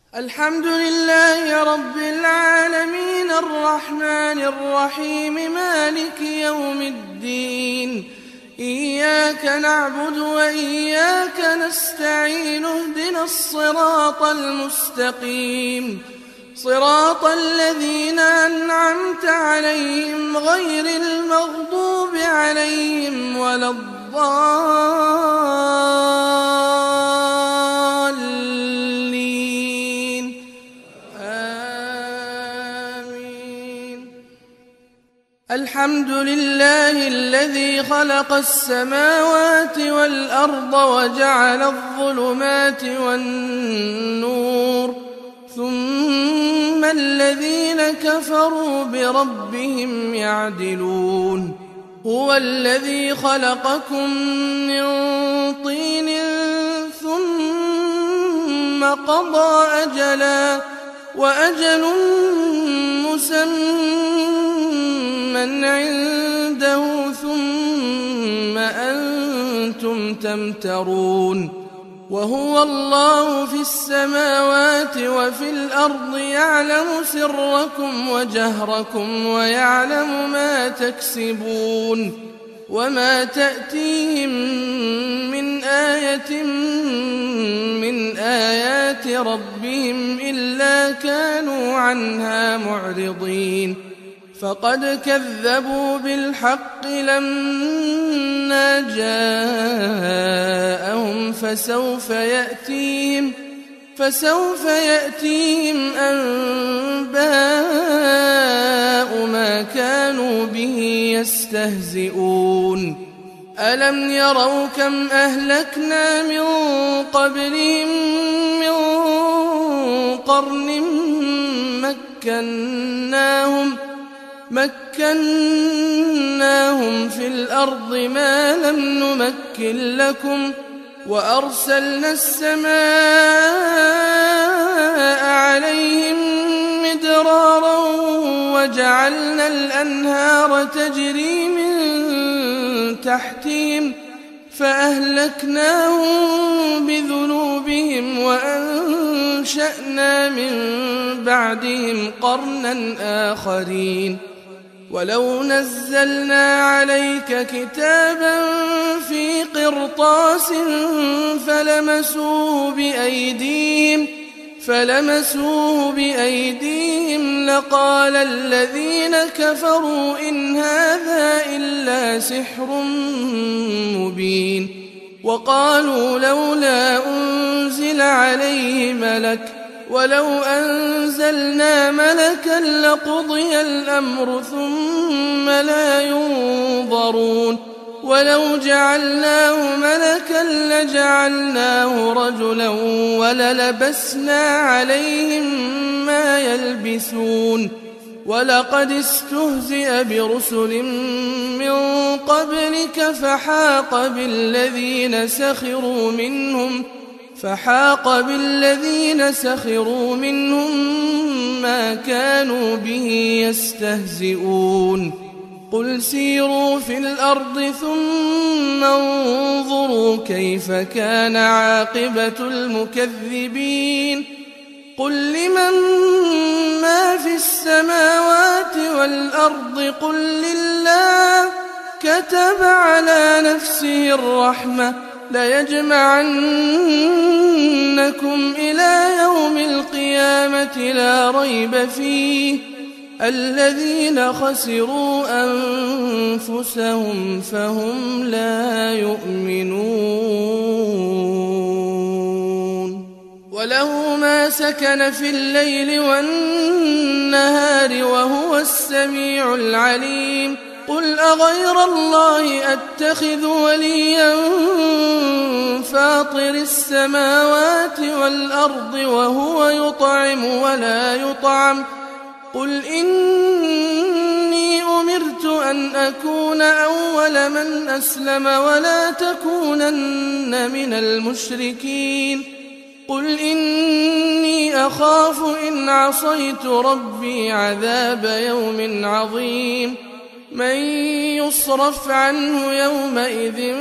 الحمد لله رب العالمين الرحمن الرحيم مالك يوم الدين إياك نعبد وإياك نستعين اهدنا الصراط المستقيم صراط الذين أنعمت عليهم غير المغضوب عليهم ولا الضالين آمين. الحمد لله الذي خلق السماوات والأرض وجعل الظلمات والنور ثم الذين كفروا بربهم يعدلون. هو الذي خلقكم من طين ثم قضى أجلا وأجل مسمى عنده ثم أنتم تمترون. وهو الله في السماوات وفي الأرض يعلم سركم وجهركم ويعلم ما تكسبون. وما تأتيهم من آية من آيات ربهم إلا كانوا عنها معرضين. فقد كذبوا بالحق لما جاءهم فسوف يأتيهم أنباء ما كانوا به يستهزئون. ألم يروا كم أهلكنا من قبلهم من قرن مكناهم في الأرض ما لم نمكن لكم وأرسلنا السماء عليهم مدرارا وجعلنا الأنهار تجري من تحتهم فأهلكناهم بذنوبهم وأنشأنا من بعدهم قرنا آخرين. ولو نزلنا عليك كتابا في قرطاس فلمسوه بأيديهم لقال الذين كفروا إن هذا إلا سحر مبين. وقالوا لولا أنزل عليه ملك ولو أنزلنا ملكا لقضي الأمر ثم لا ينظرون. ولو جعلناه ملكا لجعلناه رجلا وللبسنا عليهم ما يلبسون. ولقد استهزئ برسل من قبلك فحاق بالذين سخروا منهم ما كانوا به يستهزئون. قل سيروا في الأرض ثم انظروا كيف كان عاقبة المكذبين. قل لمن ما في السماوات والأرض قل لله كتب على نفسه الرحمة ليجمعنكم إلى يوم القيامة لا ريب فيه الذين خسروا أنفسهم فهم لا يؤمنون. وله ما سكن في الليل والنهار وهو السميع العليم. قل أغير الله أتخذ وليا فاطر السماوات والأرض وهو يطعم ولا يطعم. قل إني أمرت أن أكون أول من أسلم ولا تكونن من المشركين. قل إني أخاف إن عصيت ربي عذاب يوم عظيم. من يصرف عنه يومئذ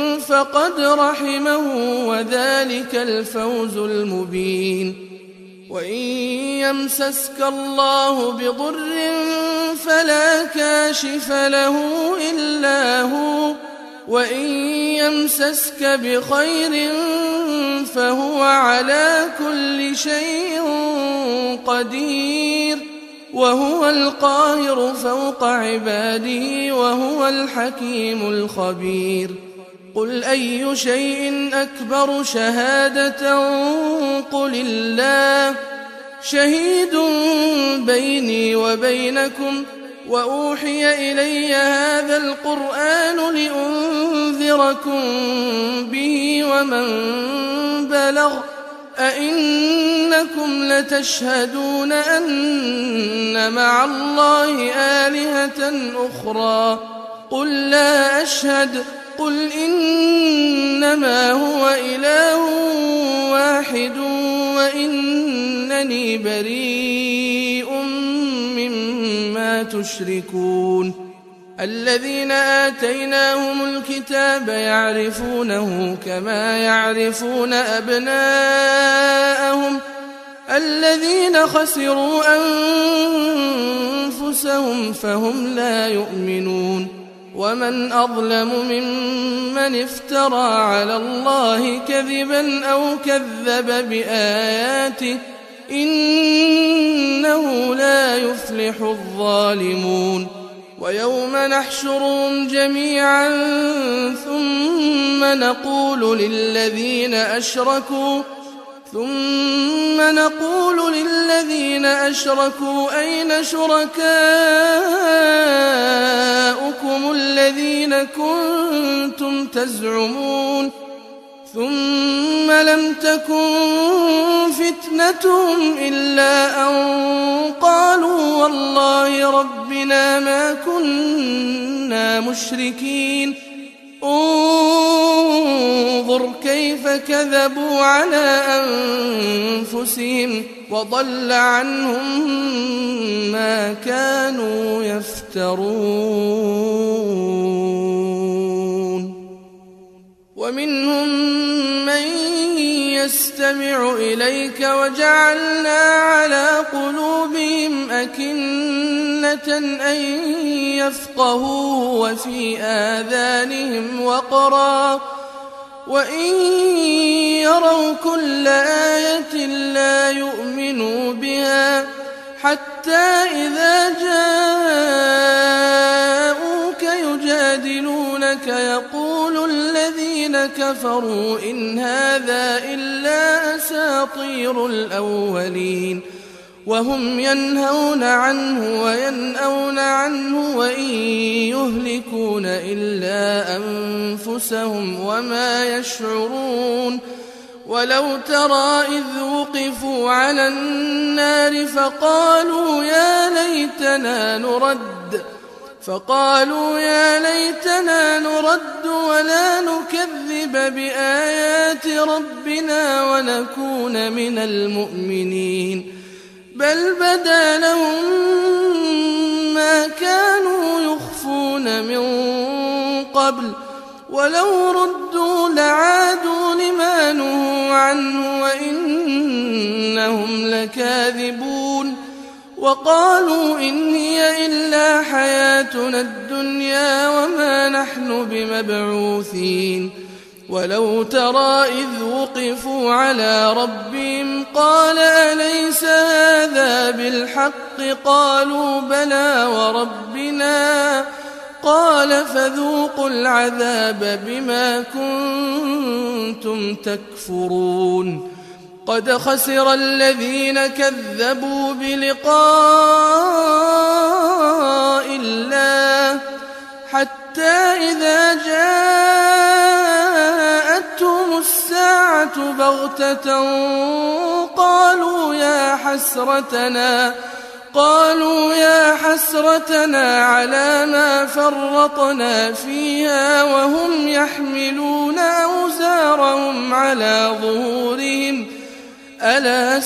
فقد رحمه وذلك الفوز المبين. وإن يمسسك الله بضر فلا كاشف له إلا هو، وإن يمسسك بخير فهو على كل شيء قدير، وهو القاهر فوق عباده، وهو الحكيم الخبير. قل أي شيء أكبر شهادة قل الله، شهيد بيني وبينكم، وأوحي إلي هذا القرآن لأنذركم به ومن بلغ، أئنكم لتشهدون أن مع الله آلهة أخرى؟ قل لا أشهد، قل إنما هو إله واحد وإنني بريء مما تشركون. الذين آتيناهم الكتاب يعرفونه كما يعرفون أبناءهم، الذين خسروا أنفسهم فهم لا يؤمنون. ومن أظلم ممن افترى على الله كذبا أو كذب بآياته، إنه لا يفلح الظالمون. ويوم نحشرهم جميعا ثم نقول للذين أشركوا أين شركاؤكم الذين كنتم تزعمون؟ ثم لم تكن فتنتهم إلا أن قالوا والله ربنا ما كنا مشركين. انظر كيف كذبوا على أنفسهم، وضل عنهم ما كانوا يفترون. ومنهم من يستمع إليك وجعلنا على قلوبهم أكنة أن يفقهوا وفي آذانهم وقرا، وإن يروا كل آية لا يؤمنوا بها، حتى إذا جاءوك يجادلونك يقول الذين كفروا إن هذا إلا أساطير الأولين، وهم ينهون عنه وينأون عنه وإن يهلكون إلا أنفسهم وما يشعرون. ولو ترى إذ وقفوا على النار فقالوا يا ليتنا نرد ولا نكذب بآيات ربنا ونكون من المؤمنين، بل بدا لهم ما كانوا يخفون من قبل، ولو ردوا لعادوا لما نهوا عنه وإنهم لكاذبون. وقالوا إن هي إلا حياتنا الدنيا وما نحن بمبعوثين. ولو ترى إذ وقفوا على ربهم قال أليس هذا بالحق؟ قالوا بلى وربنا، قال فذوقوا العذاب بما كنتم تكفرون. قد خسر الذين كذبوا بلقاء الله حتى إذا جاءتهم الساعة بغتة قالوا يا حسرتنا على ما فرطنا فيها وهم يحملون أوزارهم على ظهورهم، ألا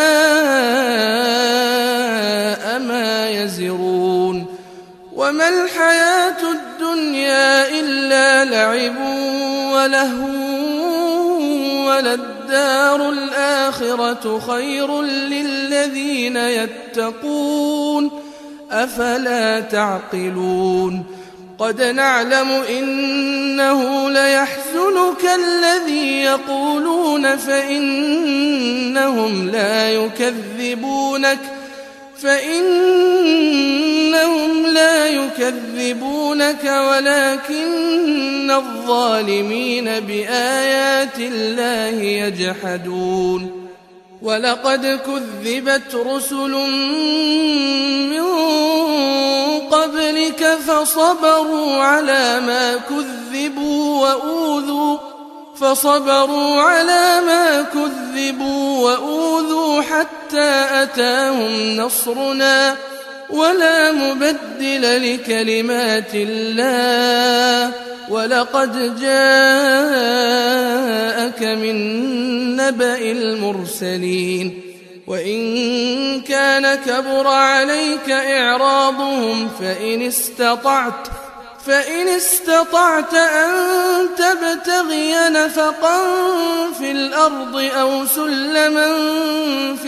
ساء ما يزرون. وما الحياة الدنيا إلا لعب ولهو وللدار وَلَلدَّارُ الْآخِرَةُ خَيْرٌ لِّلَّذِينَ يَتَّقُونَ أَفَلَا تَعْقِلُونَ قَدْ نَعْلَمُ إِنَّهُ لَيَحْزُنُكَ الَّذِي يَقُولُونَ فَإِنَّهُمْ لَا يُكَذِّبُونَكَ وَلَكِنَّ الظَّالِمِينَ بِآيَاتِ اللَّهِ يَجْحَدُونَ وَلَقَدْ كُذِّبَتْ رُسُلٌ مِّن قَبْلِكَ فَصَبَرُوا عَلَىٰ مَا كُذِّبُوا وَأُوذُوا حَتَّىٰ أَتَاهُمْ نَصْرُنَا وَلَا مُبَدِّلَ لِكَلِمَاتِ اللَّهِ وَلَقَدْ جَاءَكَ مِن نَّبَإِ الْمُرْسَلِينَ وَإِن كَانَ كَبُرَ عَلَيْكَ إِعْرَاضُهُمْ فَإِنِ اسْتَطَعْتَ أَن تَبْتَغِيَ نَفَقًا فِي الْأَرْضِ أَوْ سُلَّمًا فِي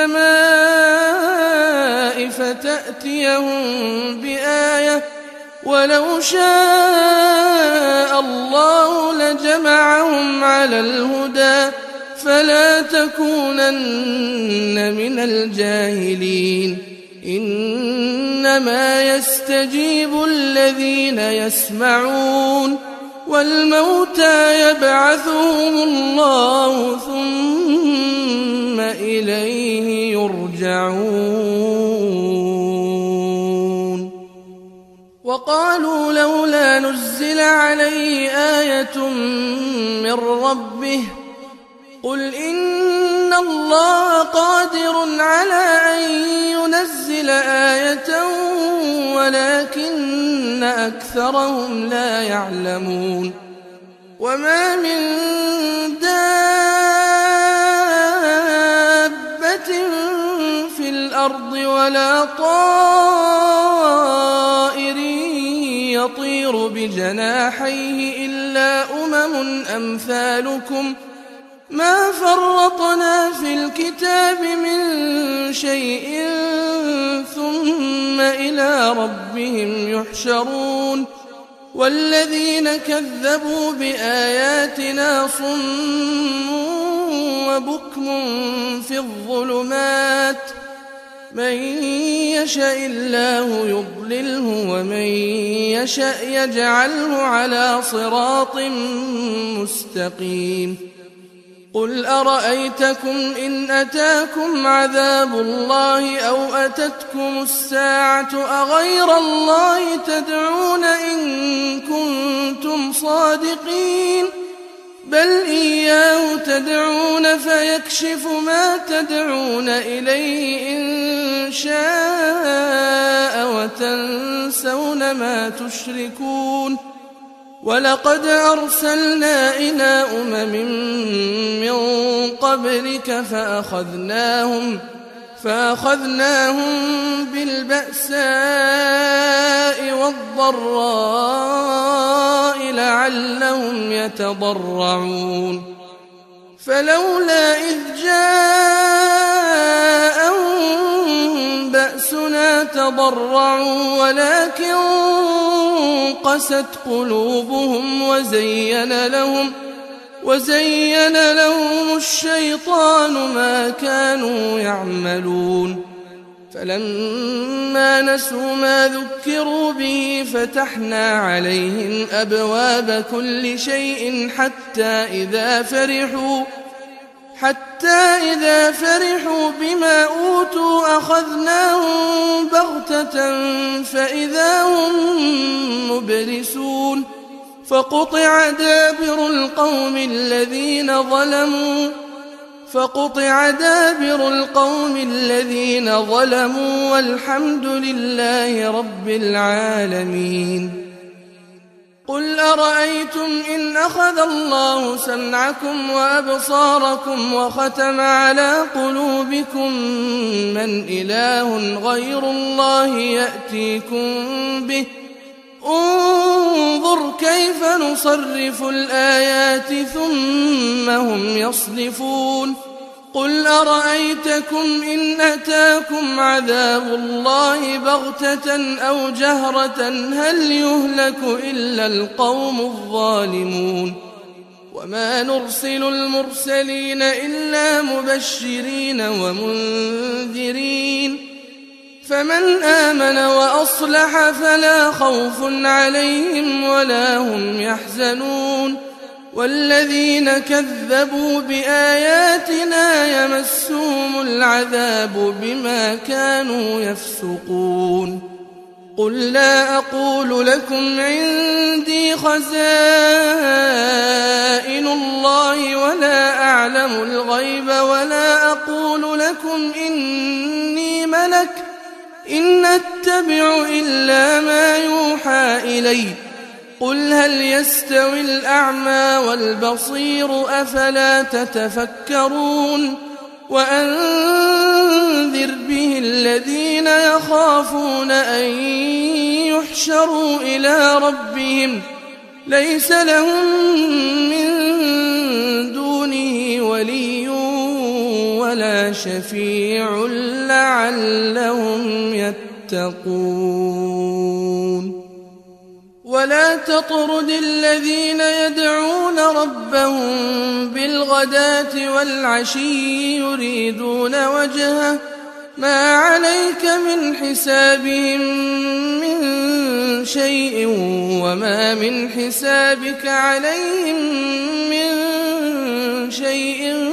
السَّمَاءِ فَتَأْتِيَهُم بِآيَةٍ وَلَوْ شَاءَ اللَّهُ لَجَمَعَهُمْ عَلَى الْهُدَىٰ فَلَا تَكُونَنَّ مِنَ الْجَاهِلِينَ إِنَّمَا يَسْتَجِيبُ الَّذِينَ يَسْمَعُونَ وَالْمَوْتَىٰ يَبْعَثُهُمُ اللَّهُ ثُمَّ إِلَيْهِ يُرْجَعُونَ وَقَالُوا لَوْلَا نُزِّلَ عَلَيْهِ آيَةٌ مِّن رَّبِّهِ قُلْ إِنَّ اللَّهَ قَادِرٌ عَلَىٰ أَن يُنَزِّلَ آيَةً وَلَٰكِنَّ أَكْثَرَهُمْ لَا يَعْلَمُونَ وَمَا مِن دَابَّةٍ فِي الْأَرْضِ وَلَا طَائِرٍ يَطِيرُ بِجَنَاحَيْهِ إِلَّا أُمَمٌ أَمْثَالُكُم مَا فَرَّطْنَا فِي الْكِتَابِ مِن شَيْءٍ ثُمَّ إِلَىٰ رَبِّهِمْ يُحْشَرُونَ وَالَّذِينَ كَذَّبُوا بِآيَاتِنَا صُمٌّ وَبُكْمٌ فِي الظُّلُمَاتِ مَن يَشَإِ اللَّهُ يُضْلِلْهُ وَمَن يَشَأْ يَجْعَلْهُ عَلَىٰ صِرَاطٍ مُّسْتَقِيمٍ قُلْ أَرَأَيْتَكُمْ إِنْ أَتَاكُمْ عَذَابُ اللَّهِ أَوْ أَتَتْكُمُ السَّاعَةُ أَغَيْرَ اللَّهِ تَدْعُونَ إِن كُنتُمْ صَادِقِينَ بَلْ إِيَّاهُ تَدْعُونَ فَيَكْشِفُ مَا تَدْعُونَ إِلَيْهِ إِن شَاءَ وَتَنسَوْنَ مَا تُشْرِكُونَ وَلَقَدْ أَرْسَلْنَا إِلَىٰ أُمَمٍ مِّن قَبْلِكَ فَأَخَذْنَاهُم بِالْبَأْسَاءِ وَالضَّرَّاءِ لَعَلَّهُمْ يَتَضَرَّعُونَ فَلَوْلَا إِذْ جَاءَهُم بَأْسُنَا تَضَرَّعُوا وَلَٰكِن قَسَتْ قُلُوبُهُمْ وَزَيَّنَ لَهُمُ الشَّيْطَانُ مَا كَانُوا يَعْمَلُونَ فَلَمَّا نَسُوا مَا ذُكِّرُوا بِهِ فَتَحْنَا عَلَيْهِمْ أَبْوَابَ كُلِّ شَيْءٍ حَتَّىٰ إِذَا فَرِحُوا بِمَا أُوتُوا أَخَذْنَاهُم بَغْتَةً فَإِذَا هُم مُّبْلِسُونَ فَقُطِعَ دَابِرُ الْقَوْمِ الَّذِينَ ظَلَمُوا وَالْحَمْدُ لِلَّهِ رَبِّ الْعَالَمِينَ قُلْ أَرَأَيْتُمْ إِنْ أَخَذَ اللَّهُ سَمْعَكُمْ وَأَبْصَارَكُمْ وَخَتَمَ عَلَىٰ قُلُوبِكُم مَّنْ إِلَٰهٌ غَيْرُ اللَّهِ يَأْتِيكُم بِهِ انظر كيف نصرف الآيات ثم هم يصدفون قل أرأيتكم إن أتاكم عذاب الله بغتة أو جهرة هل يهلك إلا القوم الظالمون وما نرسل المرسلين إلا مبشرين ومنذرين فمن آمن وأصلح فلا خوف عليهم ولا هم يحزنون والذين كذبوا بآياتنا يمسهم العذاب بما كانوا يفسقون قل لا أقول لكم عندي خزائن الله ولا أعلم الغيب ولا أقول لكم إني ملك إن أتبع إلا ما يوحى إلي قل هل يستوي الأعمى والبصير أفلا تتفكرون وأنذر به الذين يخافون أن يحشروا إلى ربهم ليس لهم من دونه ولي ولا شفيع لعلهم يتقون ولا تطرد الذين يدعون ربهم بالغداة والعشي يريدون وجهه ما عليك من حسابهم من شيء وما من حسابك عليهم من شيء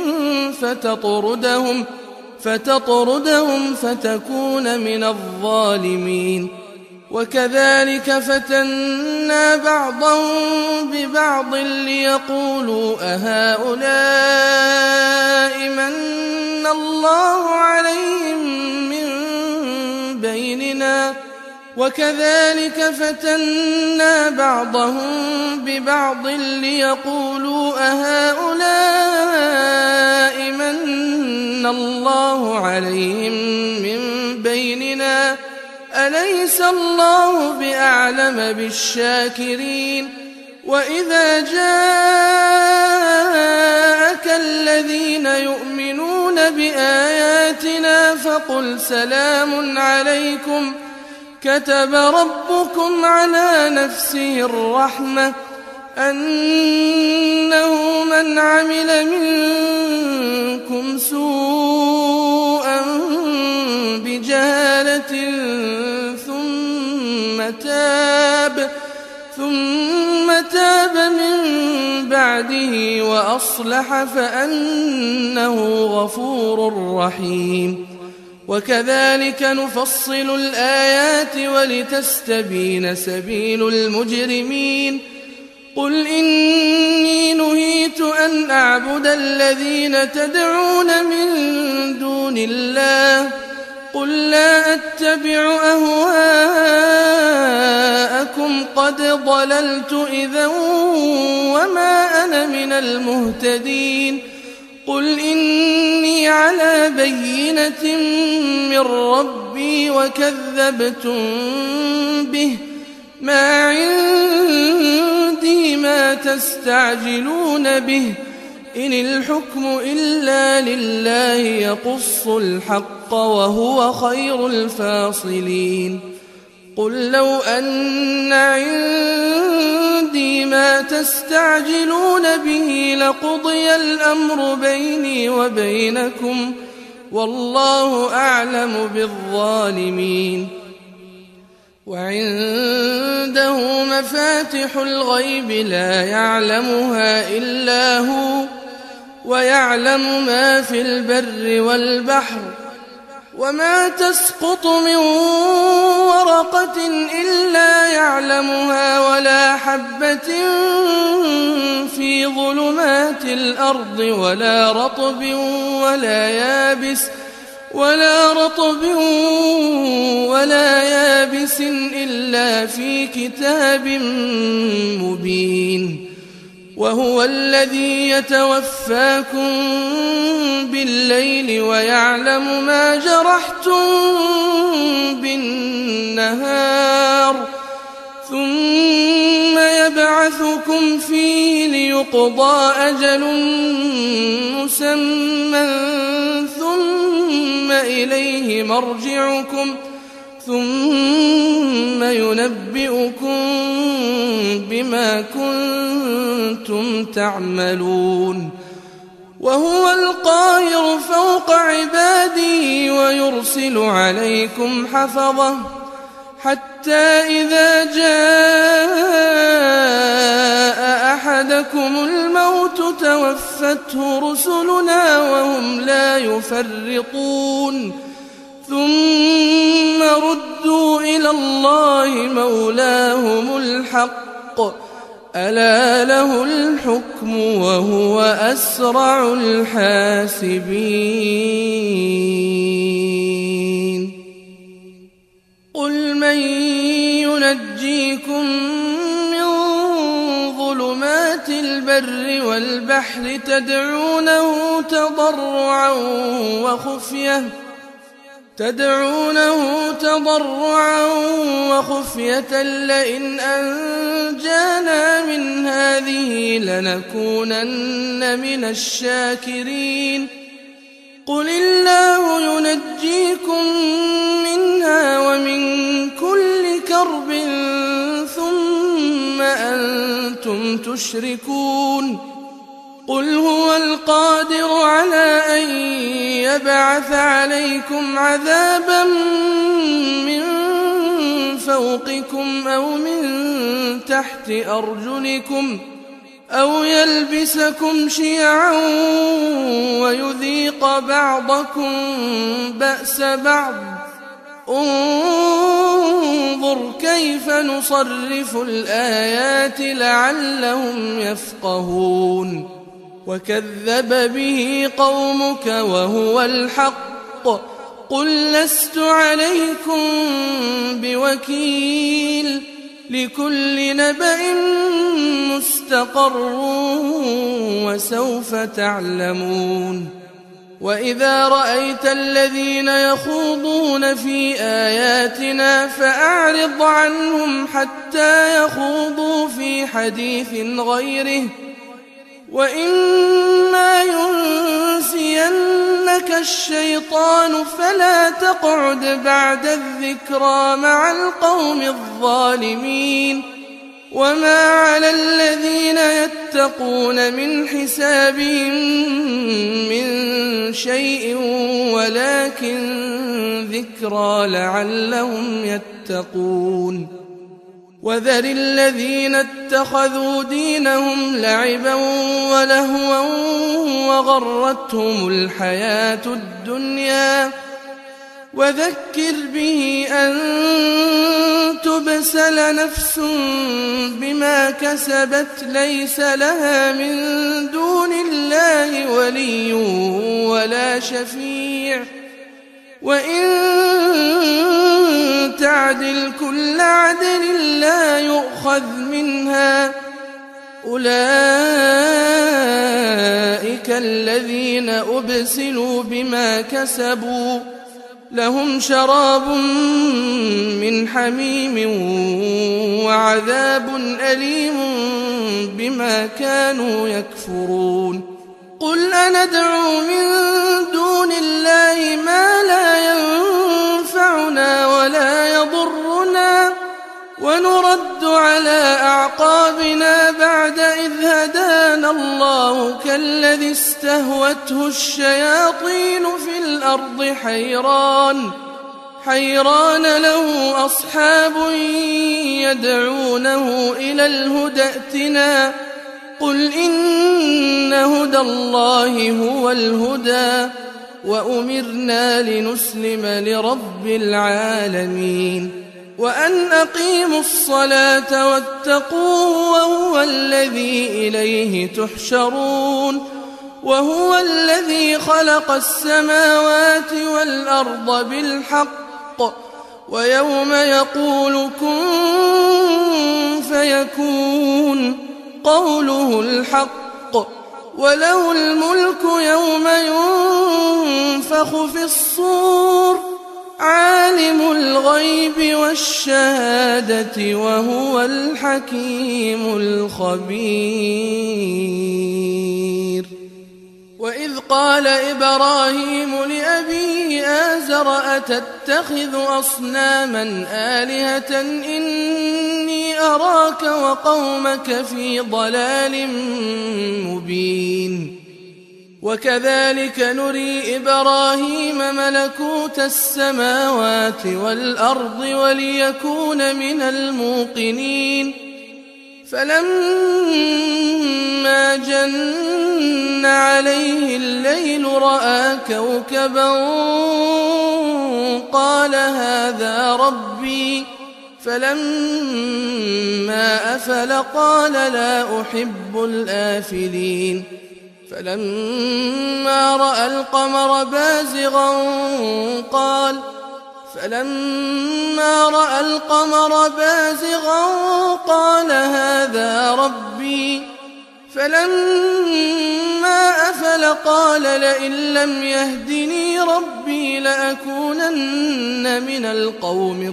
فتطردهم فتكون من الظالمين وكذلك فتنا بعضهم ببعض ليقولوا أهؤلاء من الله عليهم من بيننا وكذلك فتنا بعضهم ببعض ليقولوا أهؤلاء من الله عليهم من بيننا أليس الله بأعلم بالشاكرين وإذا جاءك الذين يؤمنون بآياتنا فقل سلام عليكم كتب ربكم على نفسه الرحمة أنه من عمل منكم سوءا بجهالة ثم تاب من بعده وأصلح فأنه غفور رحيم وكذلك نفصل الآيات ولتستبين سبيل المجرمين قل إني نهيت أن أعبد الذين تدعون من دون الله قل لا أتبع أهواءكم قد ضللت إذا وما أنا من المهتدين قل إني على بينة من ربي وكذبتم به ما عندي ما تستعجلون به إن الحكم إلا لله يقص الحق وهو خير الفاصلين قل لو أن عندي ما تستعجلون به لقضي الأمر بيني وبينكم والله أعلم بالظالمين وعنده مفاتح الغيب لا يعلمها إلا هو ويعلم ما في البر والبحر وما تسقط من ورقة إلا يعلمها ولا حبة في ظلمات الأرض ولا رطب ولا يابس إلا في كتاب مبين وهو الذي يتوفاكم بالليل ويعلم ما جرحتم بالنهار ثم ينبئكم فيه ليقضى أجل مسمى ثم إليه مرجعكم ثم ينبئكم بما كنتم تعملون وهو القاهر فوق عباده ويرسل عليكم حفظة حتى إذا جاء أحدكم الموت توفته رسلنا وهم لا يفرطون ثم ردوا إلى الله مولاهم الحق ألا له الحكم وهو أسرع الحاسبين قل من ينجيكم من ظلمات البر والبحر تدعونه تضرعا وخفية لئن أنجانا من هذه لنكونن من الشاكرين قل الله ينجيكم منها ومن كل كرب ثم أنتم تشركون قل هو القادر على أن يبعث عليكم عذابا من فوقكم أو من تحت أرجلكم أو يلبسكم شيعا ويذيق بعضكم بأس بعض انظر كيف نصرف الآيات لعلهم يفقهون وكذب به قومك وهو الحق قل لست عليكم بوكيل لكل نبأ مستقر وسوف تعلمون وإذا رأيت الذين يخوضون في آياتنا فأعرض عنهم حتى يخوضوا في حديث غيره وإما ينسينك الشيطان فلا تقعد بعد الذكرى مع القوم الظالمين وما على الذين يتقون من حسابهم من شيء ولكن ذكرى لعلهم يتقون وذر الذين اتخذوا دينهم لعبا ولهوا وغرتهم الحياة الدنيا وذكر به أن تبسل نفس بما كسبت ليس لها من دون الله ولي ولا شفيع وإن تعدل كل عدل لا يؤخذ منها أولئك الذين أبسلوا بما كسبوا لهم شراب من حميم وعذاب أليم بما كانوا يكفرون قل أندعو من دون الله ما لا ينفعنا ولا يضرنا ونرد على أعقابنا بعد إذ هدانا الله كالذي استهوته الشياطين في الأرض حيران له أصحاب يدعونه إلى الهدى ائتنا قل إن هدى الله هو الهدى وأمرنا لنسلم لرب العالمين وأن أقيموا الصلاة واتقوه وهو الذي إليه تحشرون وهو الذي خلق السماوات والأرض بالحق ويوم يقول كن فيكون قوله الحق وله الملك يوم ينفخ في الصور عالم الغيب والشهادة وهو الحكيم الخبير. وإذ قال إبراهيم لأبيه آزر أتتخذ أصناما آلهة إني أراك وقومك في ضلال مبين. وكذلك نري إبراهيم ملكوت السماوات والأرض وليكون من الموقنين. فلما جن عليه الليل رأى كوكبا قال هذا ربي، فلما أفل قال لا أحب الآفلين. فلما رأى القمر بازغا قال هذا ربي، فلما أفل قال لئن لم يهدني ربي لأكونن من القوم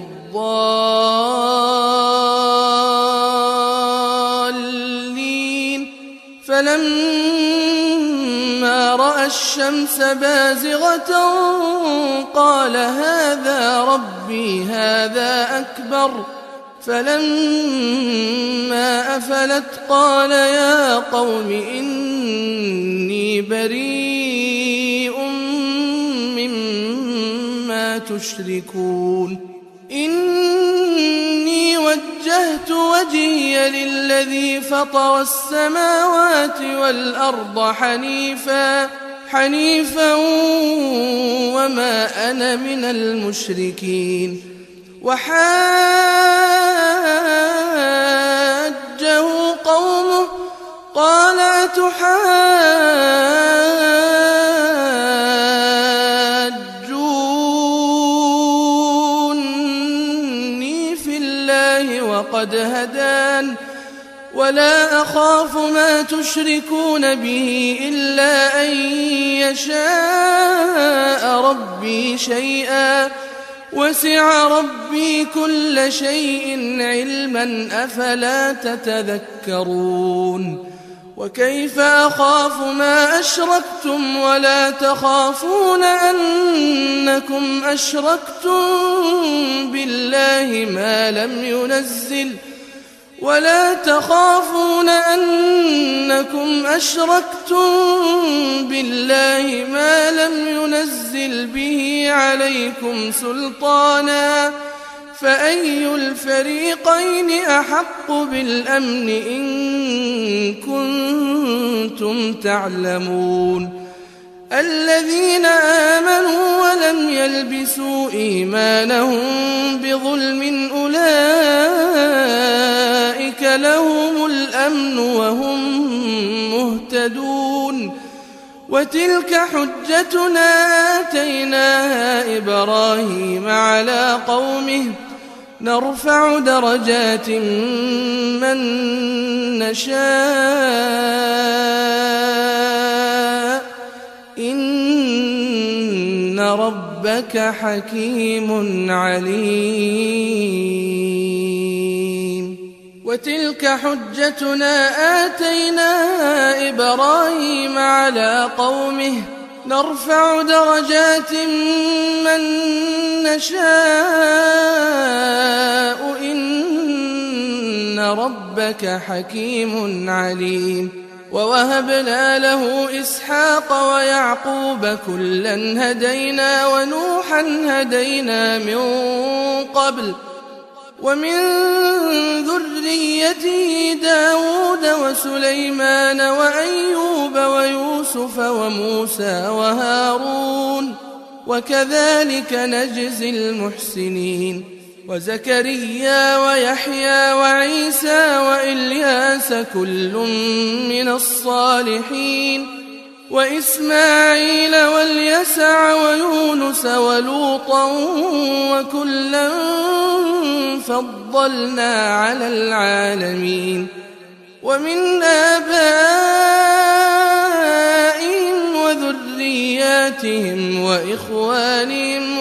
الضالين. فلما رأى الشمس بازغة قال هذا ربي هذا أكبر. فلما أفلت قال يا قوم إني بريء مما تشركون. إني وجهت وجهي للذي فطر السماوات والأرض حنيفا وما أنا من المشركين. وحاجه قومه قال أتحاجوني في الله وقد هدان ولا أخاف ما تشركون به إلا أن يشاء ربي شيئا وسع ربي كل شيء علما أفلا تتذكرون. وكيف أخاف ما أشركتم ولا تخافون أنكم أشركتم بالله ما لم ينزل به عليكم سلطانا فأي الفريقين أحق بالأمن إن كنتم تعلمون. الذين آمنوا ولم يلبسوا إيمانهم بظلم أولئك لهم الأمن وهم مهتدون. وتلك حجتنا آتيناها إبراهيم على قومه نرفع درجات من نشاء إن ربك حكيم عليم. وتلك حجتنا آتيناها إبراهيم على قومه نرفع درجات من نشاء إن ربك حكيم عليم. ووهبنا له إسحاق ويعقوب كلا هدينا ونوحا هدينا من قبل ومن ذريته داود وسليمان وأيوب ويوسف وموسى وهارون وكذلك نجزي المحسنين. وزكريا ويحيى وعيسى وإلياس كل من الصالحين وإسماعيل واليسع ويونس ولوطا وكلا فضلنا على العالمين. ومن آبائهم وذريتهم ذرياتهم وإخوانهم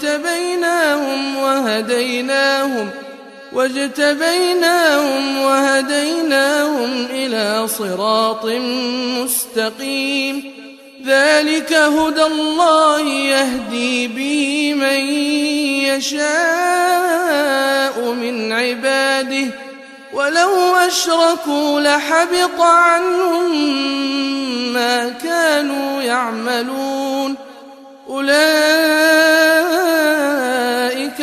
واجتبيناهم وهديناهم إلى صراط مستقيم ذلك هدى الله يهدي به من يشاء من عباده ولو أشركوا لحبط عنهم ما كانوا يعملون أولئك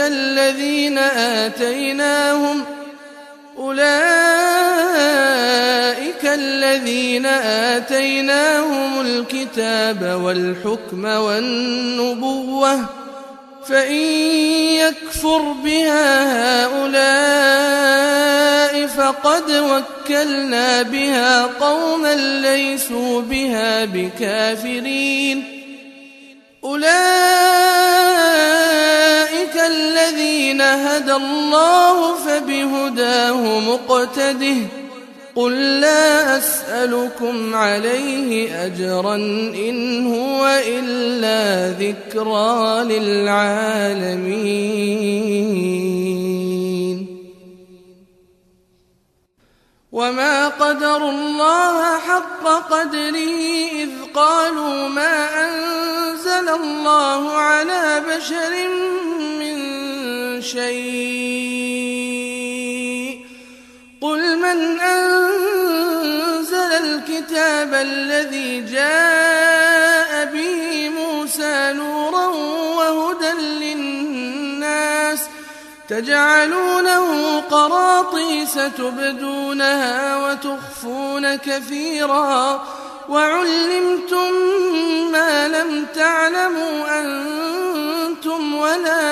الذين آتيناهم الكتاب والحكم والنبوة فإن يكفر بها هؤلاء فقد وكلنا بها قوما ليسوا بها بكافرين أولئك الذين هدى الله فبهداه مقتده قل لا أسألكم عليه أجرا إن هو إلا ذكرى للعالمين وما قدروا الله حق قدره إذ قالوا ما أنزل الله على بشر من شيء قل من أنزل الكتاب الذي جاء به موسى نورا وهدى للناس تجعلونه قراطيس تبدونها وتخفون كثيرا وعلمتم ما لم تعلموا أنتم ولا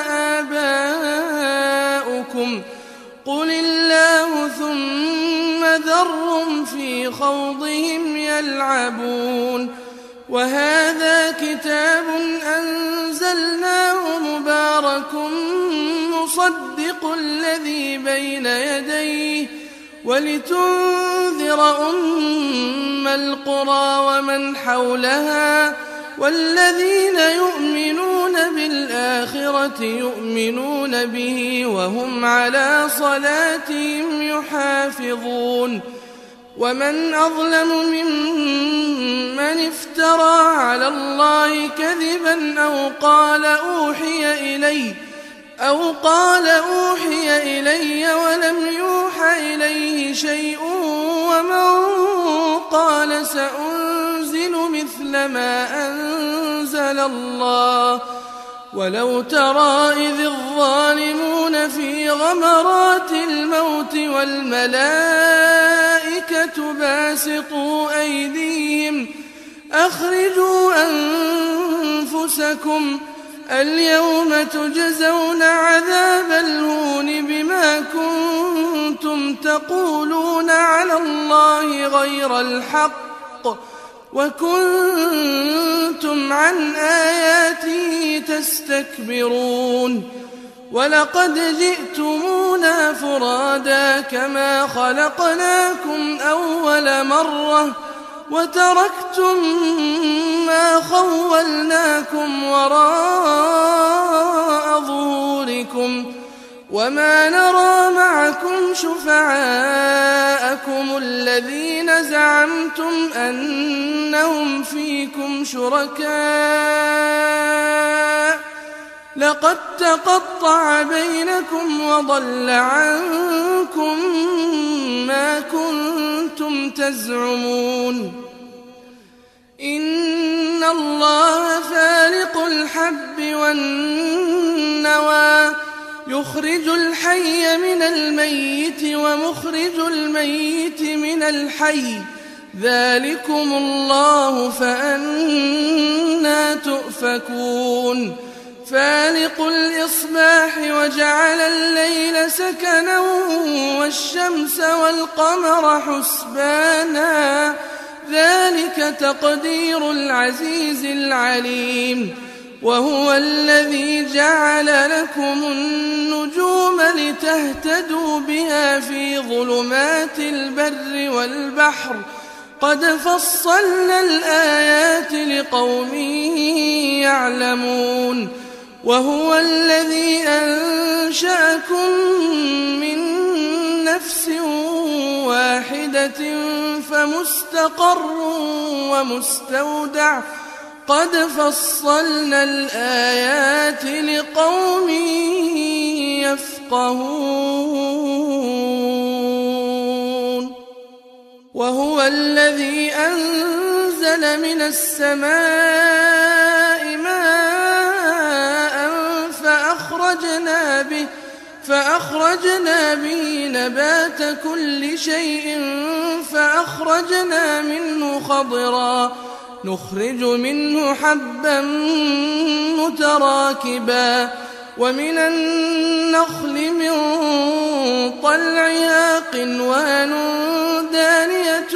آباؤكم قل الله ثم ذرهم في خوضهم يلعبون وهذا كتاب أنزلناه مبارك مصدق الذي بين يديه ولتنذر أم القرى ومن حولها والذين يؤمنون بالآخرة يؤمنون به وهم على صلاتهم يحافظون ومن أظلم ممن افترى على الله كذبا أو قال أوحي إلي ولم يوحى إليه شيء ومن قال سأنزل مثل ما أنزل الله ولو ترى إذ الظالمون في غمرات الموت والملائكة باسطوا أيديهم أخرجوا أنفسكم اليوم تجزون عذاب الهون بما كنتم تقولون على الله غير الحق وكنتم عن آياته تستكبرون ولقد جئتمونا فرادا كما خلقناكم أول مرة وتركتم ما خولناكم وراء ظهوركم وما نرى معكم شفعاءكم الذين زعمتم أنهم فيكم شركاء لقد تقطع بينكم وضل عنكم ما كنتم تزعمون إن الله فالق الحب والنوى يخرج الحي من الميت ومخرج الميت من الحي ذلكم الله فأنى تؤفكون فالق الإصباح وجعل الليل سكنا والشمس والقمر حسبانا ذلك تقدير العزيز العليم وهو الذي جعل لكم النجوم لتهتدوا بها في ظلمات البر والبحر قد فصلنا الآيات لقوم يعلمون وهو الذي أنشأكم من نفس واحدة فمستقر ومستودع قد فصلنا الآيات لقوم يفقهون وهو الذي أنزل من السماء ماء فأخرجنا به نبات كل شيء فأخرجنا منه خضرا نخرج منه حبا متراكبا ومن النخل من طلعها قنوان دانية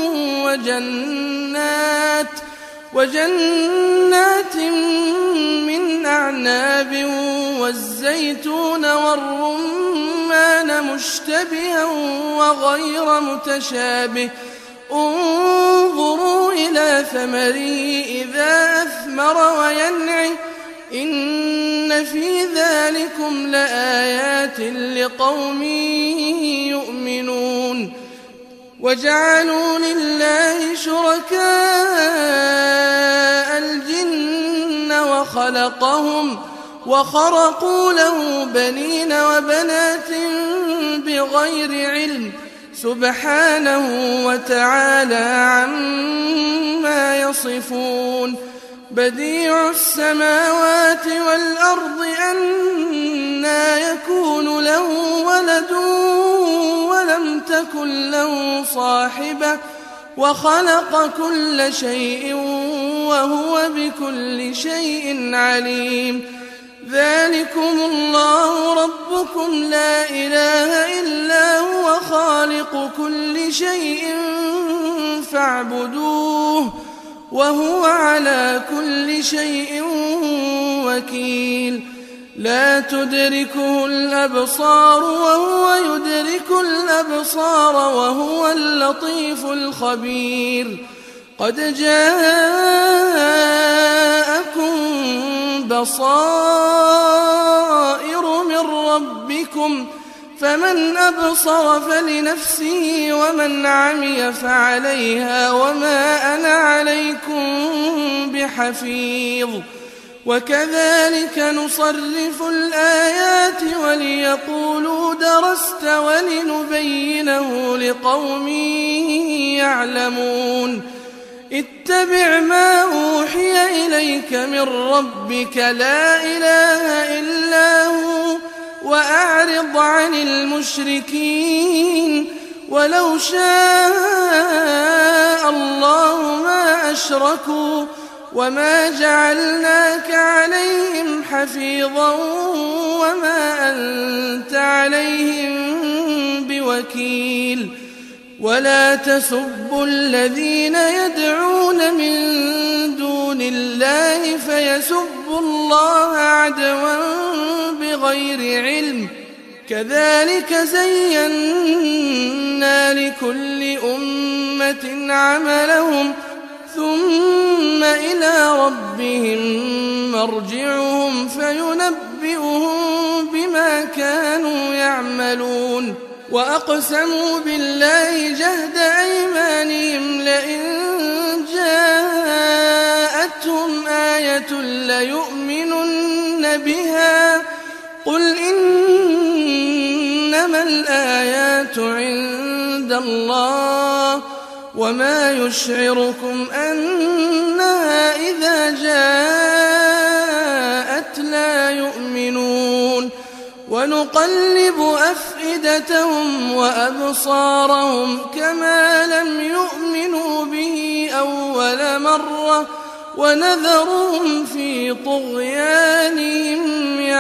وجنات من أعناب والزيتون والرمان مشتبها وغير متشابه انظروا إلى ثمره إذا أثمر وينعي إن في ذلكم لآيات لقوم يؤمنون وجعلوا لله شركاء الجن وخرقوا له بنين وبنات بغير علم سبحانه وتعالى عما يصفون بديع السماوات والأرض أنى يكون له ولد ولم تكن له صاحبة وخلق كل شيء وهو بكل شيء عليم ذلكم الله ربكم لا إله إلا هو خالق كل شيء فاعبدوه وهو على كل شيء وكيل لا تدركه الأبصار وهو يدرك الأبصار وهو اللطيف الخبير قد جاءكم بصائر من ربكم فمن أبصر فلنفسه ومن عمي فعليها وما أنا عليكم بحفيظ وكذلك نصرف الآيات وليقولوا درست ولنبينه لقوم يعلمون اتبع ما أوحي إليك من ربك لا إله إلا هو وأعرض عن المشركين ولو شاء الله ما أشركوا وما جعلناك عليهم حفيظا وما أنت عليهم بوكيل ولا تسبوا الذين يدعون من دون الله فيسبوا الله عدوا بغير علم كذلك زينا لكل أمة عملهم ثم إلى ربهم مرجعهم فينبئهم بما كانوا يعملون وأقسموا بالله جهد أيمانهم لئن جاءتهم آية ليؤمنن بها قل إنما الآيات عند الله وما يشعركم أنها إذا جاءت لا يؤمنون ونقلب أفئدتهم وأبصارهم كما لم يؤمنوا به أول مرة ونذرهم في طغيانهم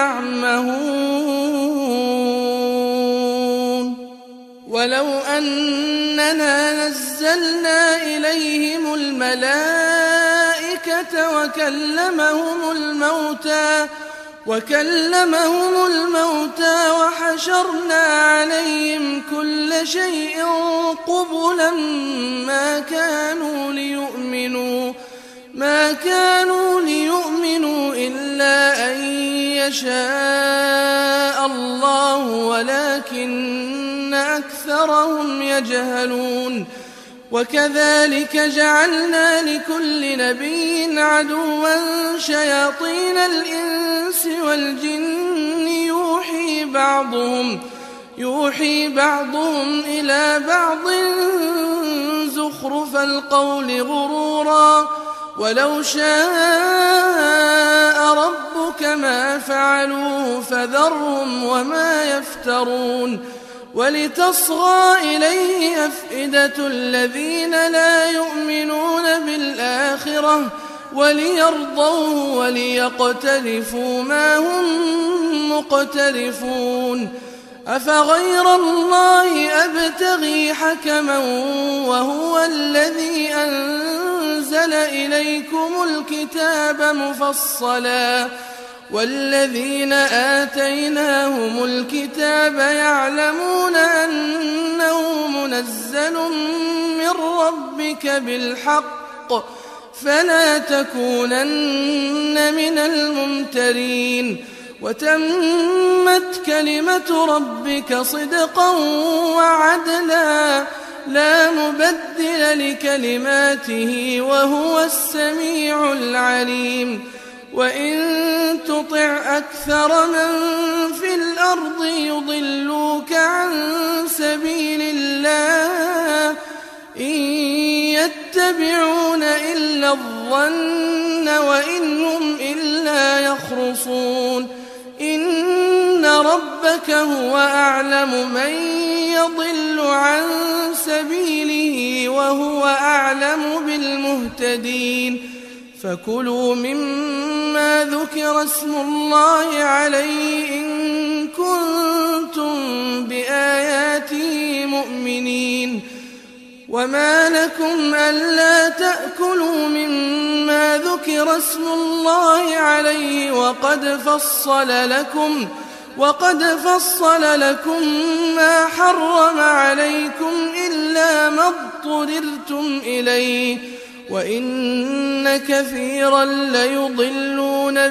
يعمهون ولو أننا نزلنا إليهم الملائكة وكلمهم الموتى وكلمهم الموتى وحشرنا عليهم كل شيء قبلا ما كانوا ليؤمنوا إلا أن يشاء الله ولكن أكثرهم يجهلون وكذلك جعلنا لكل نبي عدوا شياطين الإنس والجن يوحي بعضهم إلى بعض زخرف القول غرورا ولو شاء ربك ما فعلوه فذرهم وما يفترون ولتصغى إليه أفئدة الذين لا يؤمنون بالآخرة وليرضوه وليقترفوا ما هم مقترفون أفغير الله أبتغي حكما وهو الذي أنزل إليكم الكتاب مفصلا والذين آتيناهم الكتاب يعلمون أنه منزل من ربك بالحق فلا تكونن من الممترين وتمت كلمة ربك صدقا وعدلا لا مبدل لكلماته وهو السميع العليم وإن تطع أكثر من في الأرض يضلوك عن سبيل الله إن يتبعون إلا الظن وإن هم إلا يخرصون إن ربك هو أعلم من يضل عن سبيله وهو أعلم بالمهتدين فكلوا مما ذكر اسم الله عليه إن كنتم بآياته مؤمنين وما لكم ألا تأكلوا مما ذكر اسم الله عليه وقد فصل لكم ما حرم عليكم إلا ما اضطررتم إليه وإن كثيرا ليضلون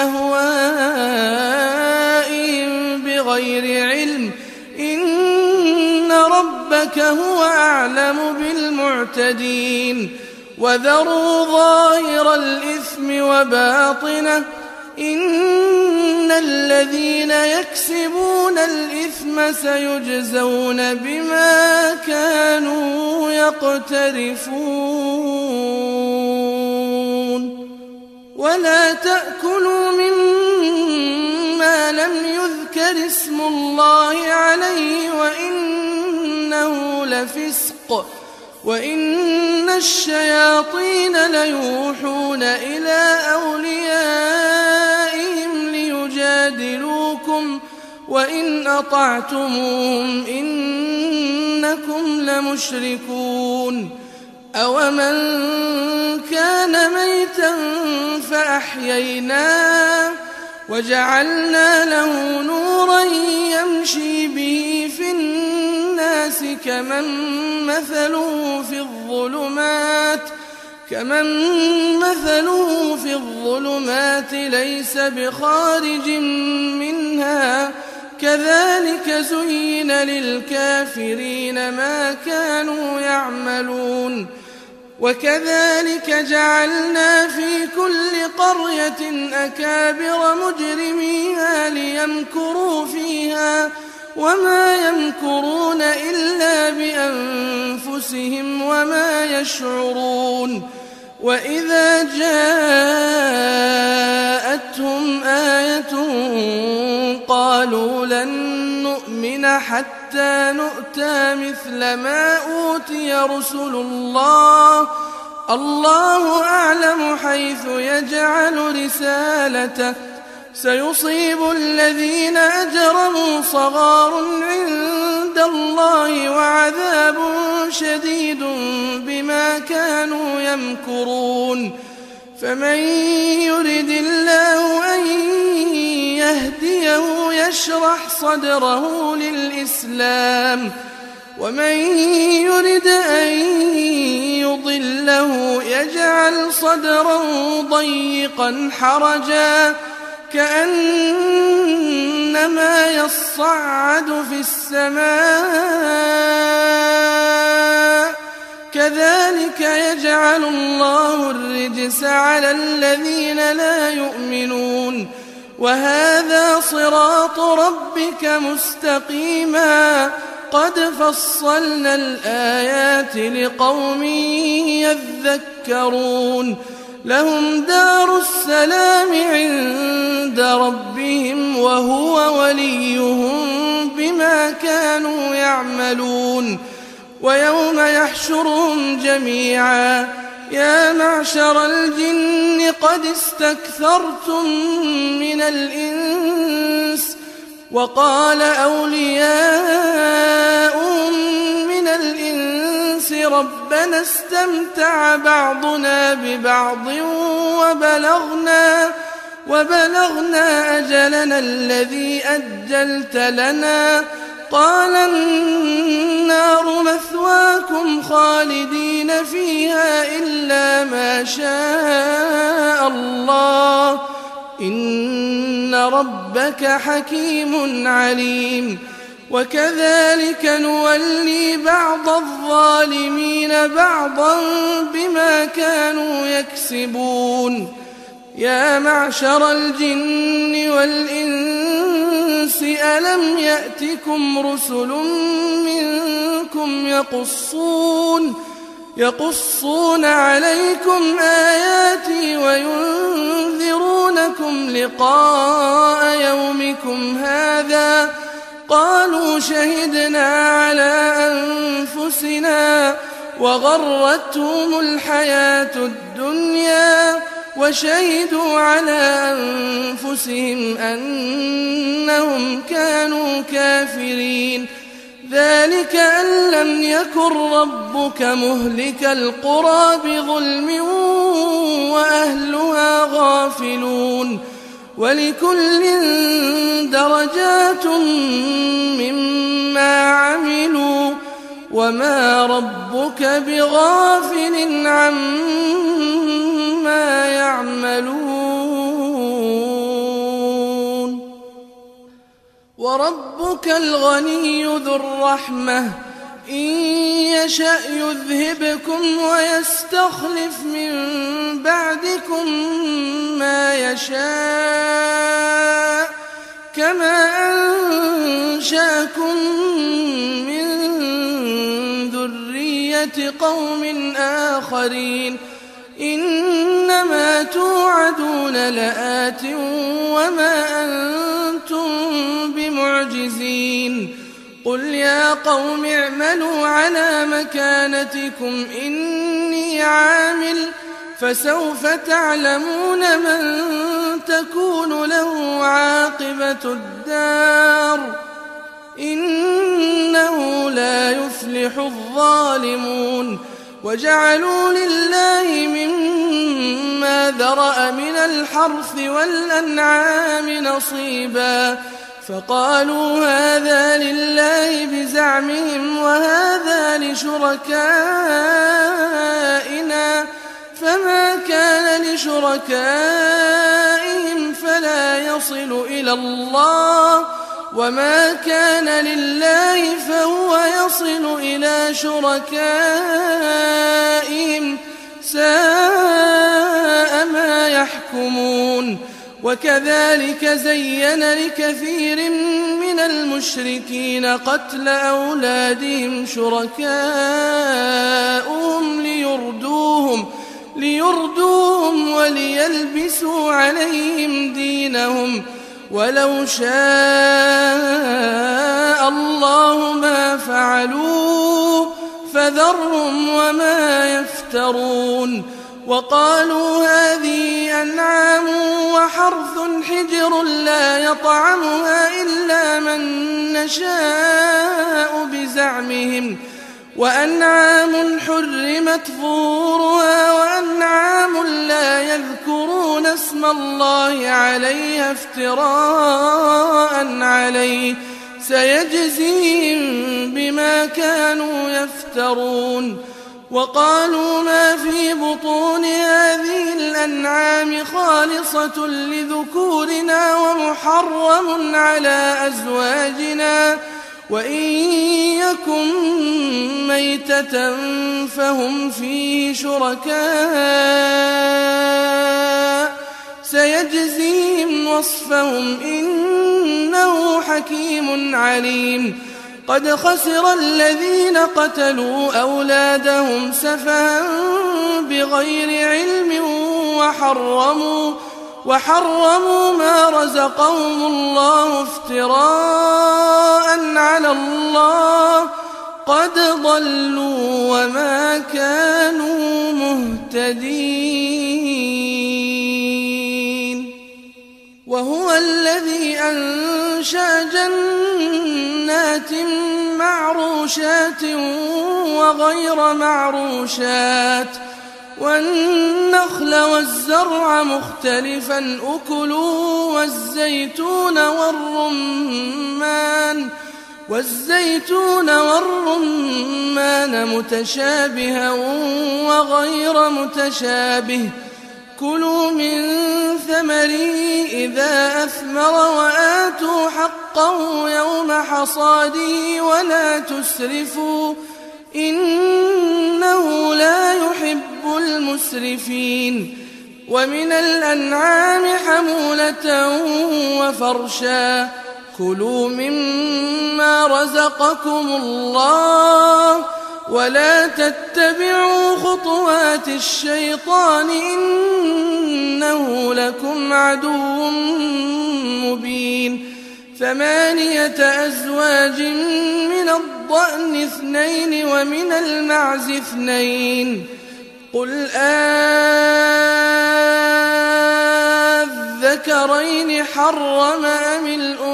بأهوائهم بغير علم إن ربك هو أعلم بالمعتدين وذروا ظاهر الإثم وباطنه إن الذين يكسبون الإثم سيجزون بما كانوا يقترفون ولا تأكلوا مما لم يذكر اسم الله عليه وإنه لفسق وإن الشياطين ليوحون إلى أوليائهم ليجادلوكم وإن أطعتموهم إنكم لمشركون أومن كان ميتا فأحييناه وجعلنا له نورا يمشي به في الناس كمن مثله في الظلمات ليس بخارج منها كذلك زين للكافرين ما كانوا يعملون وكذلك جعلنا في كل قرية أكابر مجرميها ليمكروا فيها وما يمكرون إلا بأنفسهم وما يشعرون وإذا جاءتهم آية قالوا لن نؤمن حتى نؤتى مثل ما أوتي رسل الله أعلم حيث يجعل رسالته سيصيب الذين أجرموا صغار عند الله وعذاب شديد بما كانوا يمكرون فمن يرد الله أن يشرح صدره للإسلام ومن يرد أن يضله يجعل صدره ضيقا حرجا كأنما يصعد في السماء كذلك يجعل الله الرجس على الذين لا يؤمنون وهذا صراط ربك مستقيما قد فصلنا الآيات لقوم يذكرون لهم دار السلام عند ربهم وهو وليهم بما كانوا يعملون ويوم يحشرهم جميعا يا معشر الجن قد استكثرتم من الإنس وقال أولياؤهم من الإنس ربنا استمتع بعضنا ببعض وبلغنا أجلنا الذي أجلت لنا قال النار مثواكم خالدين فيها إلا ما شاء الله إن ربك حكيم عليم وكذلك نولي بعض الظالمين بعضا بما كانوا يكسبون يا معشر الجن والإنس ألم يأتكم رسل منكم يقصون عليكم آياتي وينذرونكم لقاء يومكم هذا قالوا شهدنا على أنفسنا وغرتهم الحياة الدنيا وشهدوا على أنفسهم أنهم كانوا كافرين ذلك أن لم يكن ربك مهلك القرى بظلم وأهلها غافلون ولكل درجات مما عملوا وما ربك بغافل عما يعملون وربك الغني ذو الرحمة إن يشأ يذهبكم ويستخلف من بعدكم ما يشاء كما أنشأكم من ذرية قوم آخرين إنما توعدون لآت وما أنتم بمعجزين قل يا قوم اعملوا على مكانتكم إني عامل فسوف تعلمون من تكون له عاقبة الدار إنه لا يفلح الظالمون وجعلوا لله مما ذرأ من الحرث والأنعام نصيبا فقالوا هذا لله بزعمهم وهذا لشركائنا فما كان لشركائهم فلا يصل إلى الله وما كان لله فهو يصل إلى شركائهم ساء ما يحكمون وكذلك زين لكثير من المشركين قتل أولادهم شركاؤهم ليردوهم وليلبسوا عليهم دينهم ولو شاء الله ما فعلوه فذرهم وما يفترون وقالوا هذه أنعام وحرث حجر لا يطعمها إلا من نشاء بزعمهم وأنعام حرمت ظهورها وأنعام لا يذكرون اسم الله عليها افتراء عليه سيجزيهم بما كانوا يفترون. وقالوا ما في بطون هذه الأنعام خالصة لذكورنا ومحرم على أزواجنا وإن يكن ميتة فهم فيه شركاء سيجزيهم وصفهم إنه حكيم عليم. قد خسر الذين قتلوا أولادهم سفها بغير علم وحرموا ما رزقهم الله افتراء على الله قد ضلوا وما كانوا مهتدين. وهو الذي أنشأ جنات معروشات وغير معروشات والنخل والزرع مختلفا أكله والزيتون والرمان متشابها وغير متشابه كلوا من ثمره إذا أثمر وآتوا حقه يوم حصاده ولا تسرفوا إنه لا يحب المسرفين. ومن الأنعام حمولة وفرشا كلوا مما رزقكم الله ولا تتبعوا خطوات الشيطان إنه لكم عدو مبين. 8 أزواج من الضأن 2 ومن المعز 2 قل أذكرين حرم أم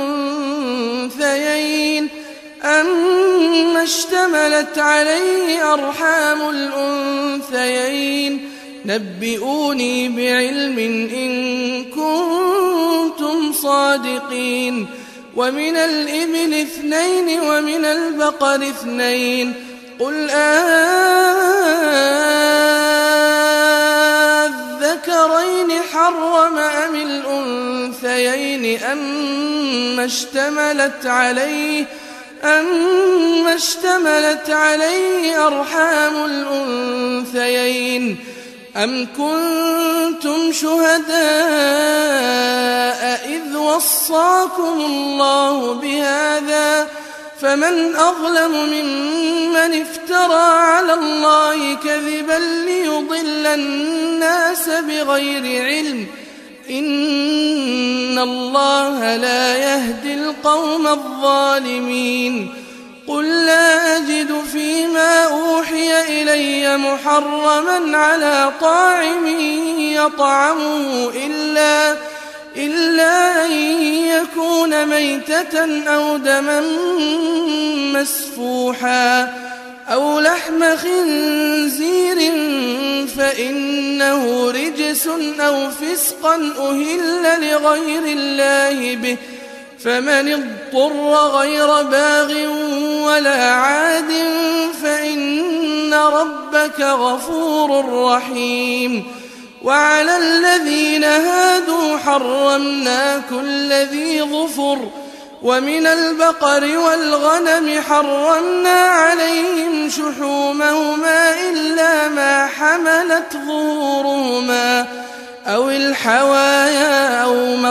الأنثيين أما اشتملت عليه أرحام الأنثيين نبئوني بعلم إن كنتم صادقين. ومن الإبل 2 ومن البقر 2 قل أذكرين حرم أم الأنثيين أما اشتملت عليه أرحام الأنثيين أم كنتم شهداء إذ وصاكم الله بهذا فمن أظلم ممن افترى على الله كذبا ليضل الناس بغير علم إن الله لا يهدي القوم الظالمين. قل لا أجد فيما أوحي إلي محرما على طاعم يطعمه إلا أن يكون ميتة أو دما مسفوحا أو لحم خنزير فإنه رجس أو فسقا أهل لغير الله به فمن اضطر غير باغ ولا عاد فإن ربك غفور رحيم. وعلى الذين هادوا حرمنا كل ذي ظفر ومن البقر والغنم حرمنا عليهم شحومهما إلا ما حملت ظهورهما أو الحوايا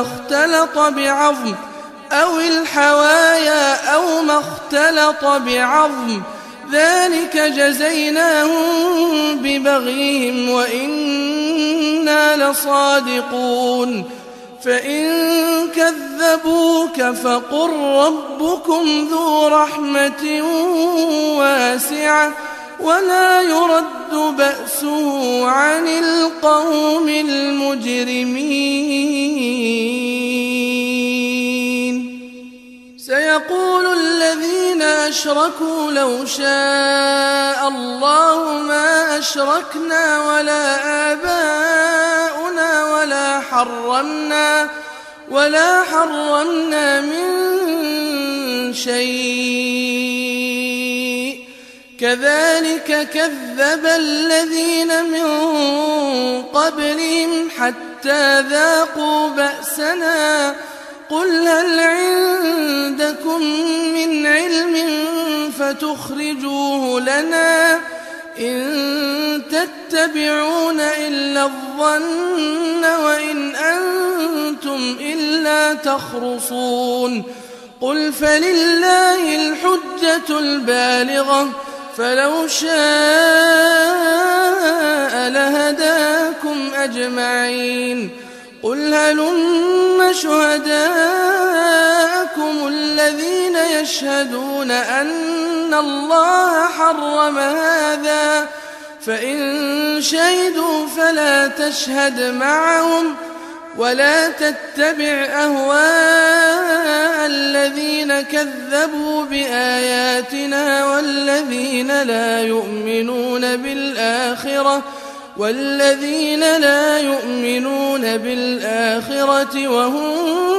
أو ما اختلط بعظم ذلك جزيناهم ببغيهم وإنا لصادقون. فإن كذبوك فقل ربكم ذو رحمة واسعة ولا يرد بأسه عن القوم المجرمين. سيقول الذين أشركوا لو شاء الله ما أشركنا ولا آباؤنا ولا حرمنا من شيء كذلك كذب الذين من قبلهم حتى ذاقوا بأسنا قل هل عندكم من علم فتخرجوه لنا إن تتبعون إلا الظن وإن أنتم إلا تخرصون قل فلله الحجة البالغة فلو شاء لهداكم أجمعين قل هلم شهداءكم الذين يشهدون أن الله حرم هذا فإن شهدوا فلا تشهد معهم ولا تتبع أهواء الذين كذبوا بآياتنا والذين لا يؤمنون بالآخرة وهم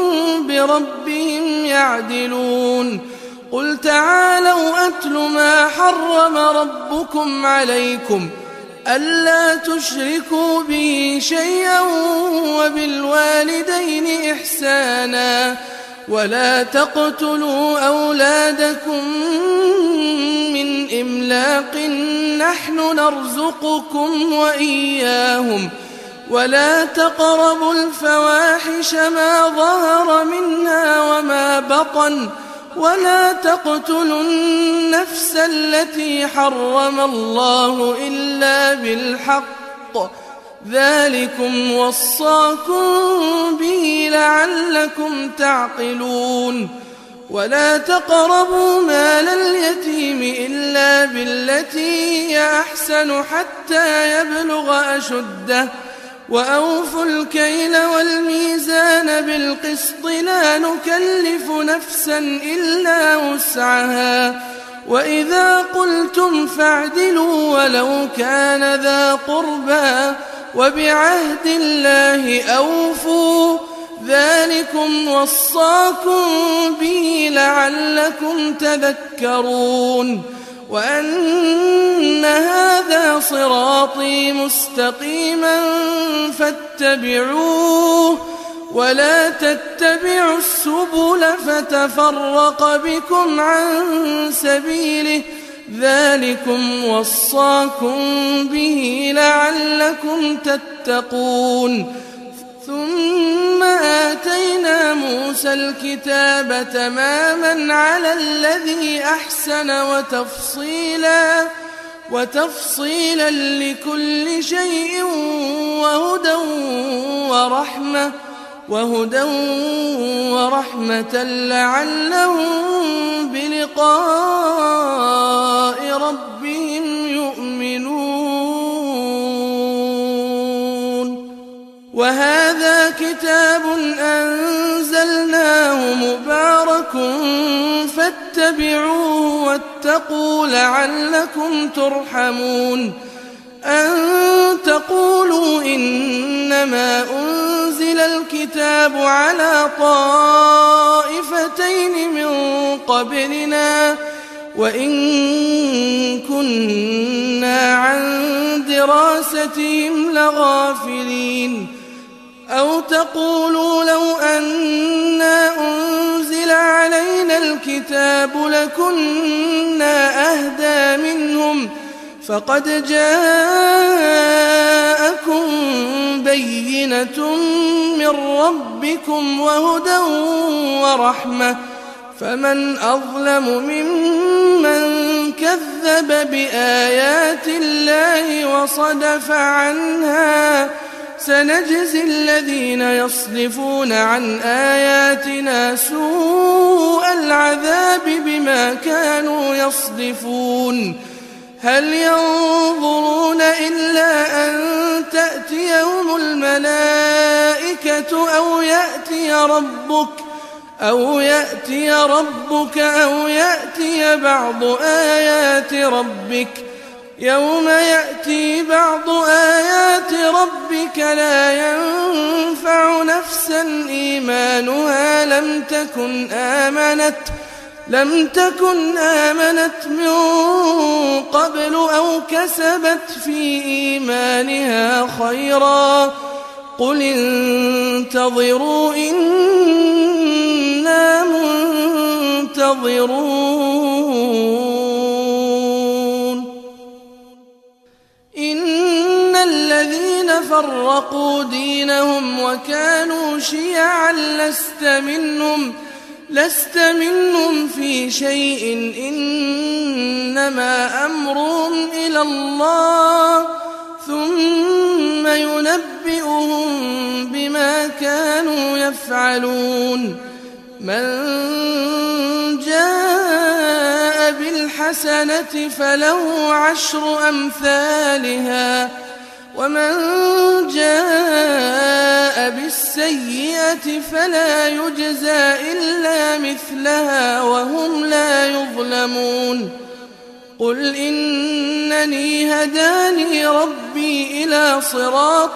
بربهم يعدلون قل تعالوا أتل ما حرم ربكم عليكم ألا تشركوا به شيئا وبالوالدين إحسانا ولا تقتلوا أولادكم من إملاق نحن نرزقكم وإياهم ولا تقربوا الفواحش ما ظهر منها وما بطن ولا تقتلوا النفس التي حرم الله إلا بالحق ذلكم وصاكم به لعلكم تعقلون ولا تقربوا مال اليتيم إلا بالتي هي أحسن حتى يبلغ أشده وأوفوا الكيل والميزان بالقسط لا نكلف نفسا إلا وسعها وإذا قلتم فاعدلوا ولو كان ذا قربى وبعهد الله أوفوا ذلكم وصاكم به لعلكم تذكرون وأن هذا صراطي مستقيما فاتبعوه ولا تتبعوا السبل فتفرق بكم عن سبيله ذلكم وصاكم به لعلكم تتقون ثم آتينا موسى الكتاب تماما على الذي أحسن وتفصيلا لكل شيء وهدى ورحمة لعلهم بلقاء ربهم يؤمنون وهذا كتاب أنزلناه مبارك فاتبعوه واتقوا لعلكم ترحمون أن تقولوا إنما أنزل الكتاب على طائفتين من قبلنا وإن كنا عن دراستهم لغافلين أو تقولوا لو أنا أنزل علينا الكتاب لكنا أهدى منهم فقد جاءكم بينة من ربكم وهدى ورحمة فمن أظلم ممن كذب بآيات الله وصدف عنها سنجزي الذين يصدفون عن آياتنا سوء العذاب بما كانوا يصدفون هل ينظرون إلا أن تأتيهم الملائكة أو يأتي ربك أو يأتي بعض آيات ربك يوم يأتي بعض آيات ربك لا ينفع نفسا إيمانها لم تكن آمنت من قبل أو كسبت في إيمانها خيرا قل انتظروا إنا منتظرون إن الذين فرقوا دينهم وكانوا شيعا لست منهم في شيء إنما أمرهم إلى الله ثم ينبئهم بما كانوا يفعلون من جاء بالحسنة فله 10 أمثالها ومن جاء بالسيئة فلا يجزى إلا مثلها وهم لا يظلمون قل إنني هداني ربي إلى صراط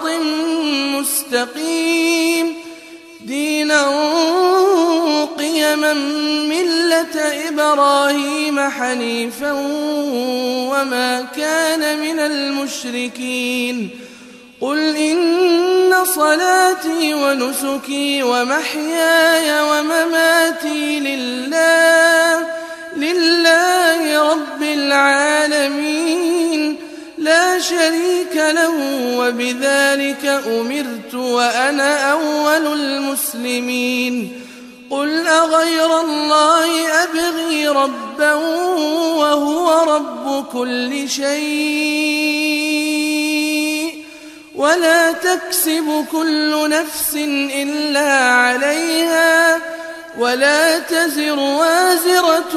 مستقيم دينا قيما ملة إبراهيم حنيفا وما كان من المشركين قل إن صلاتي ونسكي ومحياي ومماتي لله رب العالمين لا شريك له وبذلك أمرت وأنا أول المسلمين قل أغير الله أبغي ربا وهو رب كل شيء ولا تكسب كل نفس إلا عليها ولا تزر وازرة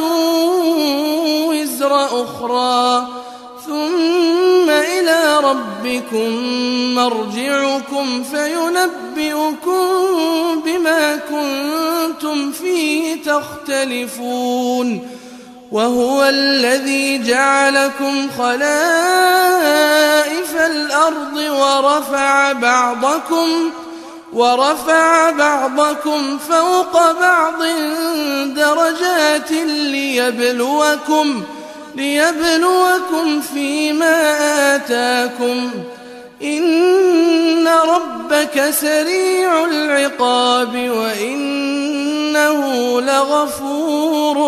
وزر أخرى ثم إلى ربكم مرجعكم فينبئكم بما كنتم فيه تختلفون وهو الذي جعلكم خلائف الأرض ورفع بعضكم فوق بعض درجات ليبلوكم فيما آتاكم إن ربك سريع العقاب وإنه لغفور